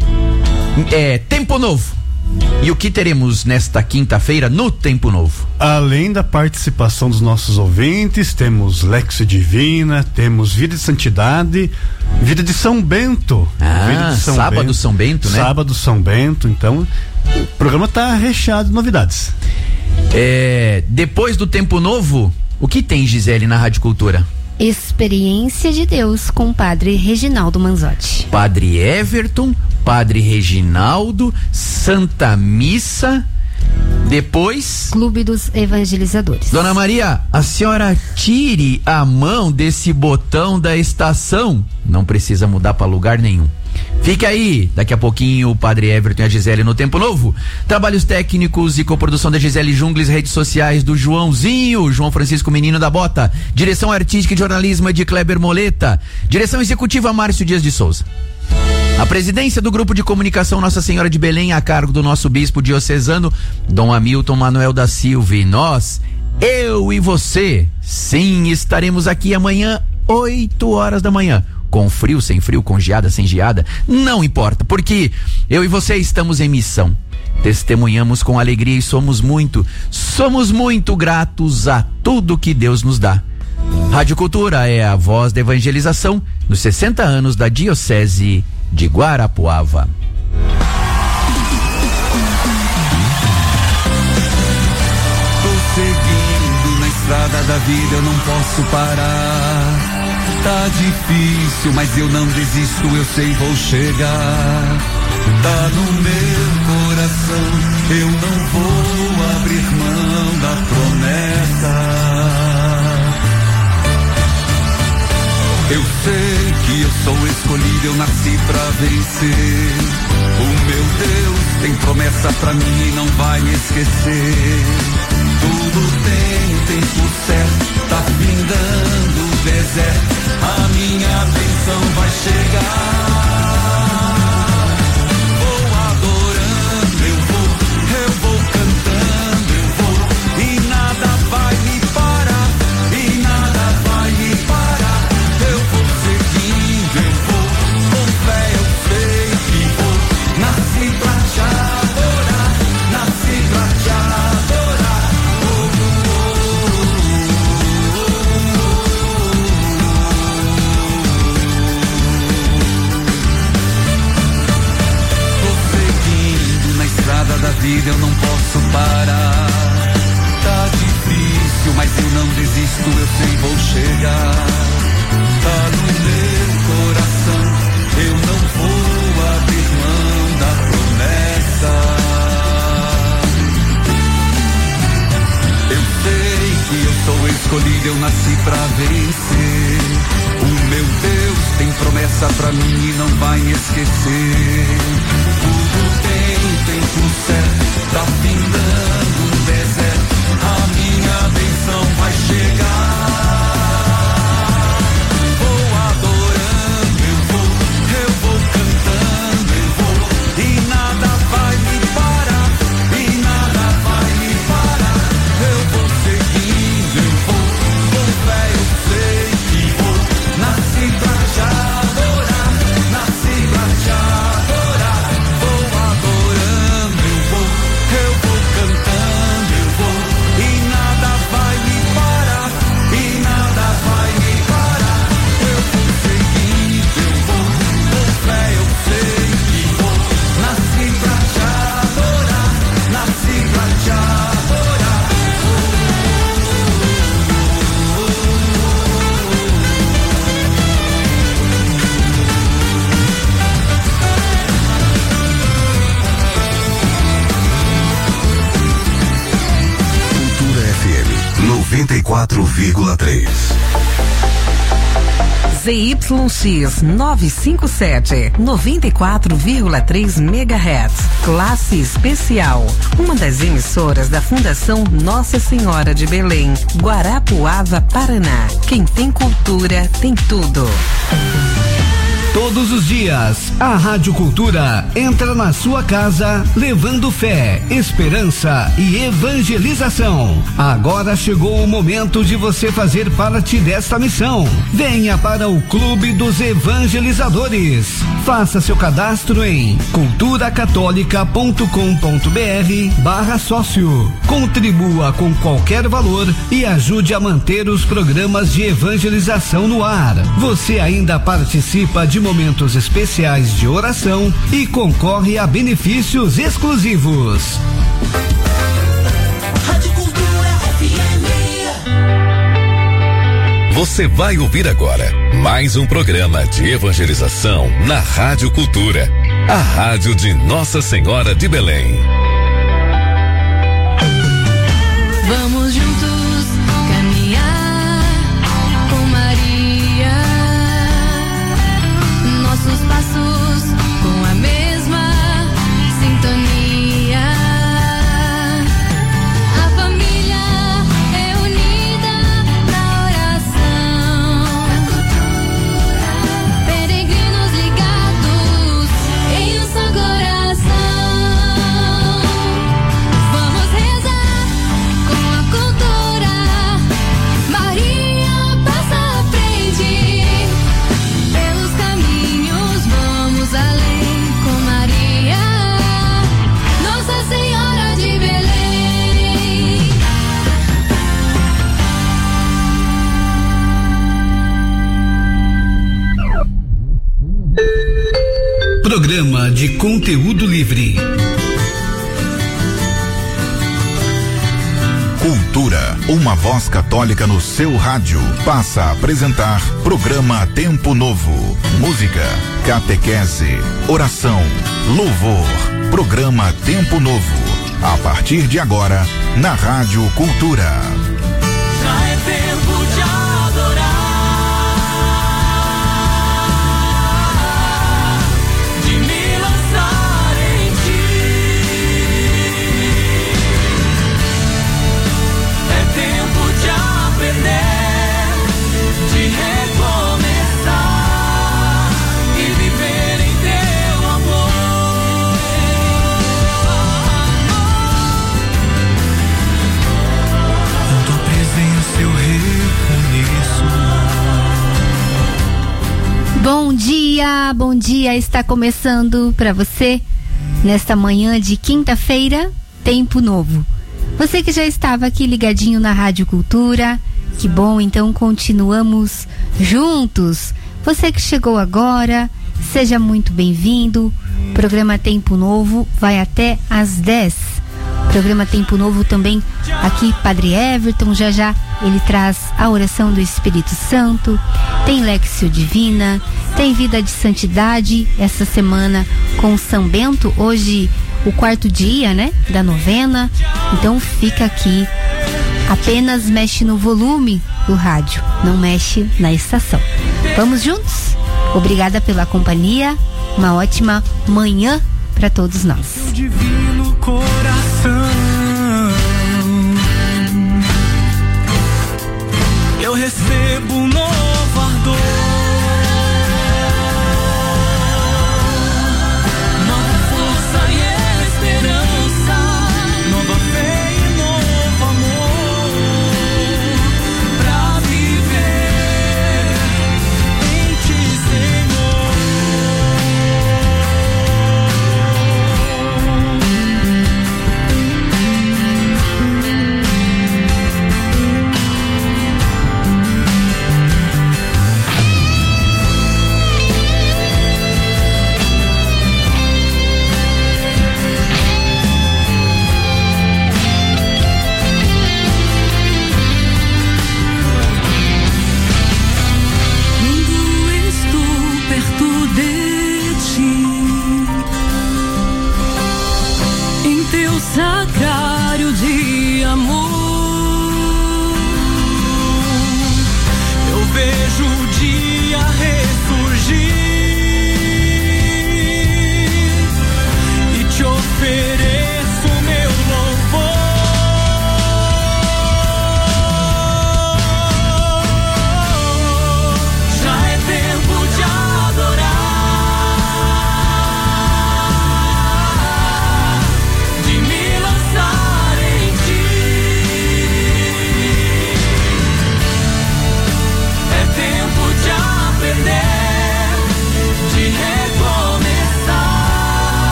Tempo Novo. E o que teremos nesta quinta-feira no Tempo Novo? Além da participação dos nossos ouvintes, temos Lexio Divina, temos Vida de Santidade, Vida de São Bento. Sábado São Bento, né? Sábado São Bento, então o programa tá recheado de novidades. Depois do Tempo Novo, o que tem, Gisele, na Rádio Cultura? Experiência de Deus com o Padre Reginaldo Manzotti. Padre Everton, Padre Reginaldo, Santa Missa, depois... Clube dos Evangelizadores. Dona Maria, a senhora tire a mão desse botão da estação. Não precisa mudar para lugar nenhum. Fique aí, daqui a pouquinho o Padre Everton e a Gisele no Tempo Novo. Trabalhos técnicos e coprodução da Gisele Jungles, redes sociais do Joãozinho, João Francisco Menino da Bota. Direção artística e jornalismo de Kleber Moleta. Direção executiva Márcio Dias de Souza. A presidência do Grupo de Comunicação Nossa Senhora de Belém a cargo do nosso bispo diocesano, Dom Hamilton Manuel da Silva. E nós, eu e você, sim, estaremos aqui amanhã, 8 horas da manhã. Com frio, sem frio, com geada, sem geada, não importa, porque eu e você estamos em missão. Testemunhamos com alegria e somos muito gratos a tudo que Deus nos dá. Rádio Cultura é a voz da evangelização nos 60 anos da Diocese de Guarapuava. Tô seguindo na estrada da vida, eu não posso parar. Tá difícil, mas eu não desisto, eu sei vou chegar. Tá no meu coração, eu não vou abrir mão da promessa. Eu sei que eu sou escolhido, eu nasci pra vencer. O meu Deus tem promessa pra mim e não vai me esquecer. Tudo tem o tempo certo, tá findando o deserto. A minha bênção vai chegar. Vou adorando, eu vou cantando, eu vou. E nada vai me parar, e nada vai me parar. Eu vou seguindo, eu vou. Com fé eu sei que vou. Nasci pra te adorar, nasci pra te adorar. Da vida eu não posso parar. Tá difícil, mas eu não desisto, eu sei vou chegar. Tá no meu coração, eu não vou abrir mão da promessa. Eu sei que eu sou escolhido, eu nasci pra vencer. O meu Deus tem promessa pra mim e não vai me esquecer. Tudo tem tempo certo, tá findando o deserto. A minha bênção vai chegar. Vou adorando, eu vou cantando, eu vou. E nada vai me parar, e nada vai me parar. Eu vou seguindo, eu vou. Com fé eu sei que vou. Nasci pra te adorar, nasci pra te adorar. Vou adorando, eu vou cantando. FM 94,3. ZYX 957, 94,3 MHz. Classe especial. Uma das emissoras da Fundação Nossa Senhora de Belém, Guarapuava, Paraná. Quem tem cultura tem tudo. Todos os dias, a Rádio Cultura entra na sua casa levando fé, esperança e evangelização. Agora chegou o momento de você fazer parte desta missão. Venha para o Clube dos Evangelizadores. Faça seu cadastro em culturacatólica.com.br/sócio. Contribua com qualquer valor e ajude a manter os programas de evangelização no ar. Você ainda participa de momentos especiais de oração e concorre a benefícios exclusivos. Rádio Cultura FM. Você vai ouvir agora mais um programa de evangelização na Rádio Cultura, a rádio de Nossa Senhora de Belém. Vamos juntos caminhar com Maria. Nossos passos com a mesma sintonia. A família é unida na oração. Peregrinos ligados em um só coração. Vamos rezar com a cultura. Maria passa à frente. Pelos caminhos vamos além com Maria, Nossa Senhora de Belém. Programa de conteúdo livre. Cultura, uma voz católica no seu rádio, passa a apresentar programa Tempo Novo. Música, catequese, oração, louvor. Programa Tempo Novo. A partir de agora, na Rádio Cultura. Já é tempo de adorar, de me lançar em ti. É tempo de aprender, de recomeçar e viver em teu amor. Na tua presença eu reconheço. Bom dia, está começando para você nesta manhã de quinta-feira, Tempo Novo. Você que já estava aqui ligadinho na Rádio Cultura, que bom, então continuamos juntos. Você que chegou agora, seja muito bem-vindo. Programa Tempo Novo vai até às 10. Programa Tempo Novo também aqui, Padre Everton, já ele traz a oração do Espírito Santo, tem Léxio Divina, tem Vida de Santidade, essa semana com São Bento, hoje o 4º dia, né, da novena. Então fica aqui, apenas mexe no volume do rádio, não mexe na estação. Vamos juntos? Obrigada pela companhia, uma ótima manhã para todos nós. Divino coração, eu recebo um novo ardor, nova força e esperança, nova fé e novo amor, pra viver em ti, Senhor.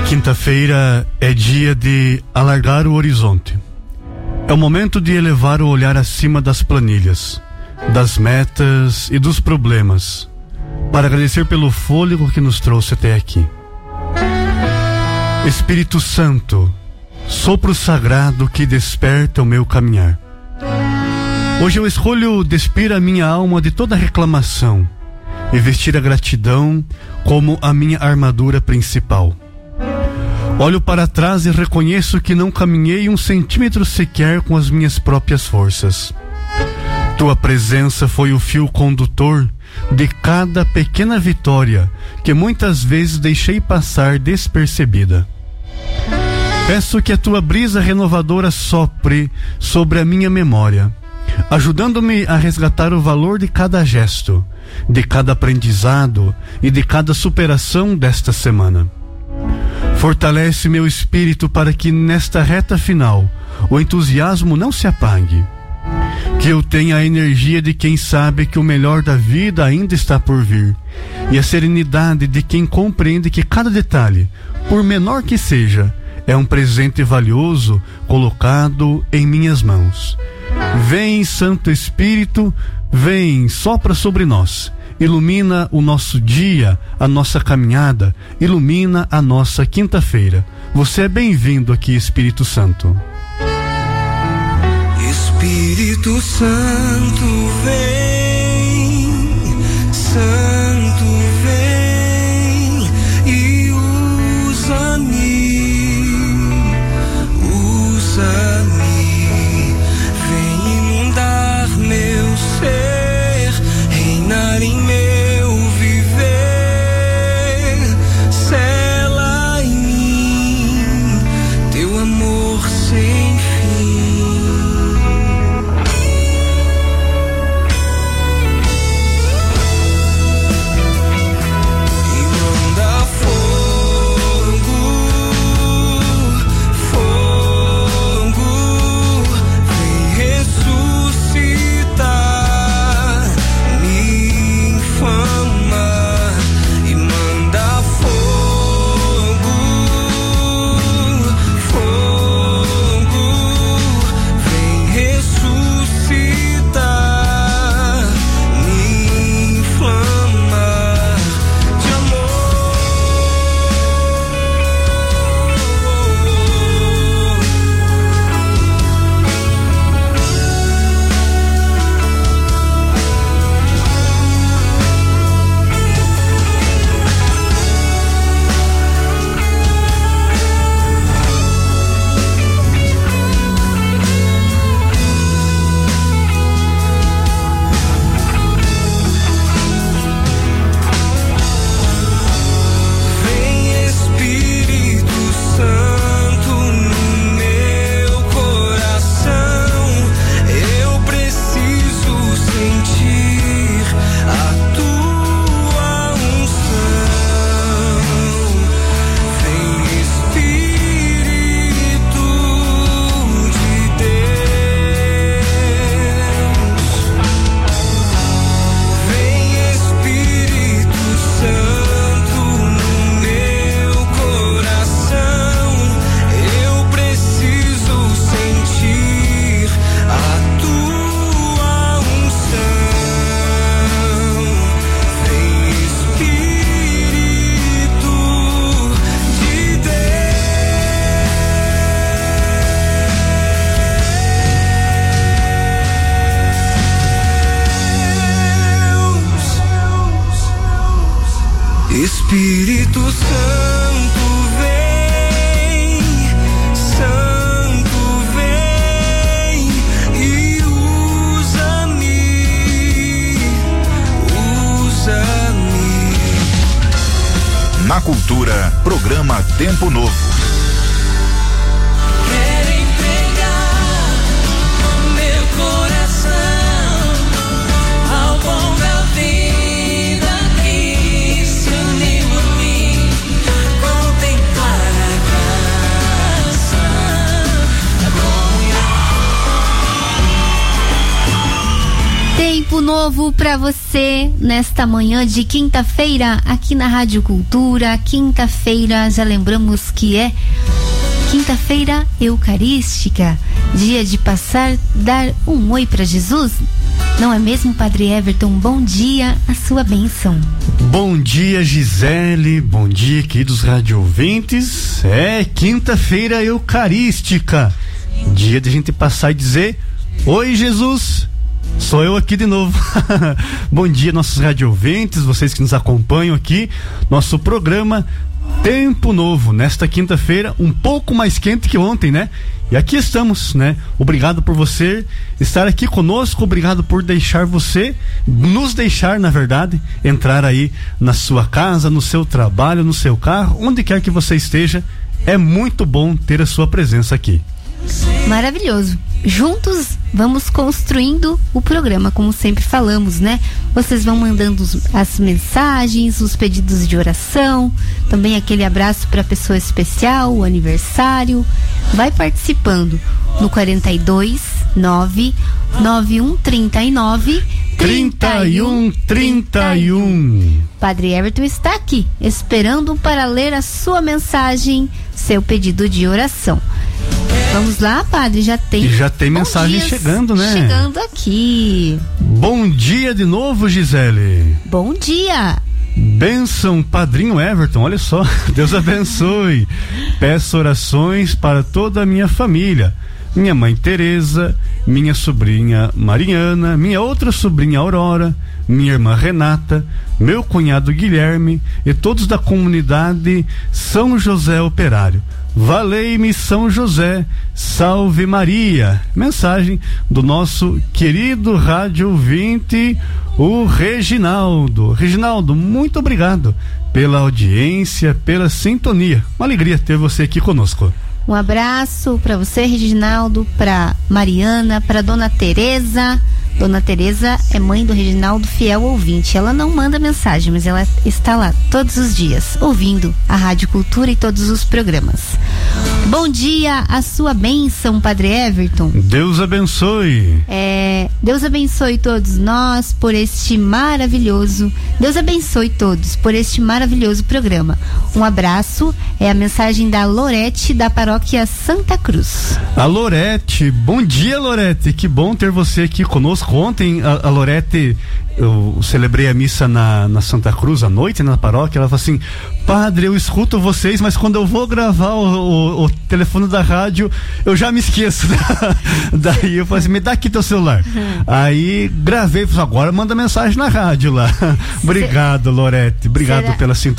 Quinta-feira é dia de alargar o horizonte. É o momento de elevar o olhar acima das planilhas, das metas e dos problemas, para agradecer pelo fôlego que nos trouxe até aqui. Espírito Santo, sopro sagrado que desperta o meu caminhar. Hoje eu escolho despir a minha alma de toda reclamação e vestir a gratidão como a minha armadura principal. Olho para trás e reconheço que não caminhei 1 centímetro sequer com as minhas próprias forças. Tua presença foi o fio condutor de cada pequena vitória que muitas vezes deixei passar despercebida. Peço que a tua brisa renovadora sopre sobre a minha memória, ajudando-me a resgatar o valor de cada gesto, de cada aprendizado e de cada superação desta semana. Fortalece meu espírito para que nesta reta final o entusiasmo não se apague. Que eu tenha a energia de quem sabe que o melhor da vida ainda está por vir, e a serenidade de quem compreende que cada detalhe, por menor que seja, é um presente valioso colocado em minhas mãos. Vem, Santo Espírito, vem, sopra sobre nós. Ilumina o nosso dia, a nossa caminhada, ilumina a nossa quinta-feira. Você é bem-vindo aqui, Espírito Santo. Espírito Santo vem, Santo vem e usa-me, vem inundar meu ser, reinar em meu viver, sela em mim teu amor sem fim. Espírito Santo vem, Santo vem e usa-me. Na Cultura, programa Tempo Novo. Tempo Novo novo pra você nesta manhã de quinta-feira aqui na Rádio Cultura. Quinta-feira, já lembramos que é quinta-feira eucarística, dia de dar um oi pra Jesus. Não é mesmo, Padre Everton? Bom dia, a sua bênção. Bom dia, Gisele, bom dia, queridos rádio-ouvintes. É quinta-feira eucarística, dia de a gente passar e dizer: oi, Jesus, sou eu aqui de novo. Bom dia, nossos rádio-ouvintes, vocês que nos acompanham aqui, nosso programa Tempo Novo, nesta quinta-feira, um pouco mais quente que ontem, né? E aqui estamos, né? Obrigado por você estar aqui conosco, obrigado por nos deixar, na verdade, entrar aí na sua casa, no seu trabalho, no seu carro, onde quer que você esteja. É muito bom ter a sua presença aqui. Maravilhoso. Juntos vamos construindo o programa, como sempre falamos, né? Vocês vão mandando as mensagens, os pedidos de oração, também aquele abraço para pessoa especial, o aniversário. Vai participando no 42 99139 3131. Padre Everton está aqui esperando para ler a sua mensagem, seu pedido de oração. Vamos lá, Padre, já tem mensagem chegando, né? Chegando aqui. Bom dia de novo, Gisele. Bom dia. Bênção, Padrinho Everton, olha só, Deus abençoe. Peço orações para toda a minha família, minha mãe Tereza, minha sobrinha Mariana, minha outra sobrinha Aurora, minha irmã Renata, meu cunhado Guilherme e todos da comunidade São José Operário. Valei-me São José, salve Maria. Mensagem do nosso querido rádio ouvinte, o Reginaldo. Reginaldo, muito obrigado pela audiência, pela sintonia. Uma alegria ter você aqui conosco. Um abraço para você, Reginaldo, para Mariana, para Dona Tereza. Dona Tereza é mãe do Reginaldo, fiel ouvinte. Ela não manda mensagem, mas ela está lá todos os dias, ouvindo a Rádio Cultura e todos os programas. Bom dia, a sua bênção, Padre Everton. Deus abençoe. Deus abençoe todos nós por este maravilhoso. Deus abençoe todos por este maravilhoso programa. Um abraço, é a mensagem da Lorete, da paróquia Santa Cruz. A Lorete, bom dia, Lorete, que bom ter você aqui conosco. Ontem a Lorete, eu celebrei a missa na Santa Cruz à noite, na paróquia. Ela falou assim: Padre, eu escuto vocês, mas quando eu vou gravar o telefone da rádio, eu já me esqueço. Daí eu falei assim: me dá aqui teu celular. Aí gravei, falei: agora manda mensagem na rádio lá. Obrigado, Lorete, obrigado pela sintonia.